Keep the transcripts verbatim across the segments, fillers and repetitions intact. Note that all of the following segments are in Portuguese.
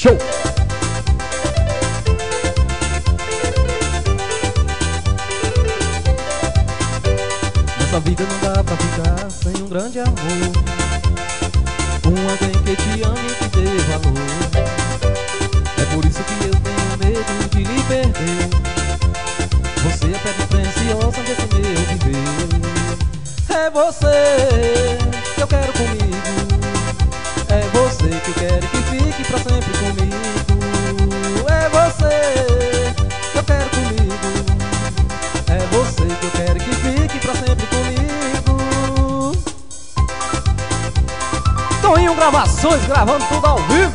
Show! Nessa vida não dá pra ficar sem um grande amor, um alguém que te ame e te dê valor. É por isso que eu tenho medo de lhe perder. Você é pedra preciosa desse meu viver. É você que eu quero comigo, é você que eu quero que fique pra sempre comigo. É você que eu quero comigo, é você que eu quero que fique pra sempre comigo. Toninho Gravações, gravando tudo ao vivo.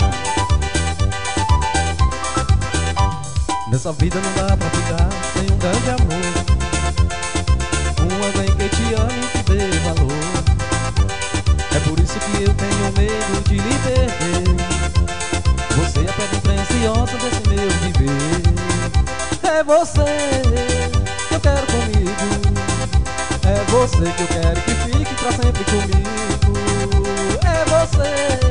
Nessa vida não dá pra ficar sem um grande amor, um alguém que te ame e te dê valor. É por isso que eu tenho medo de lhe perder. Você é a pedra preciosa desse meu viver. É você que eu quero comigo, é você que eu quero que fique pra sempre comigo. É você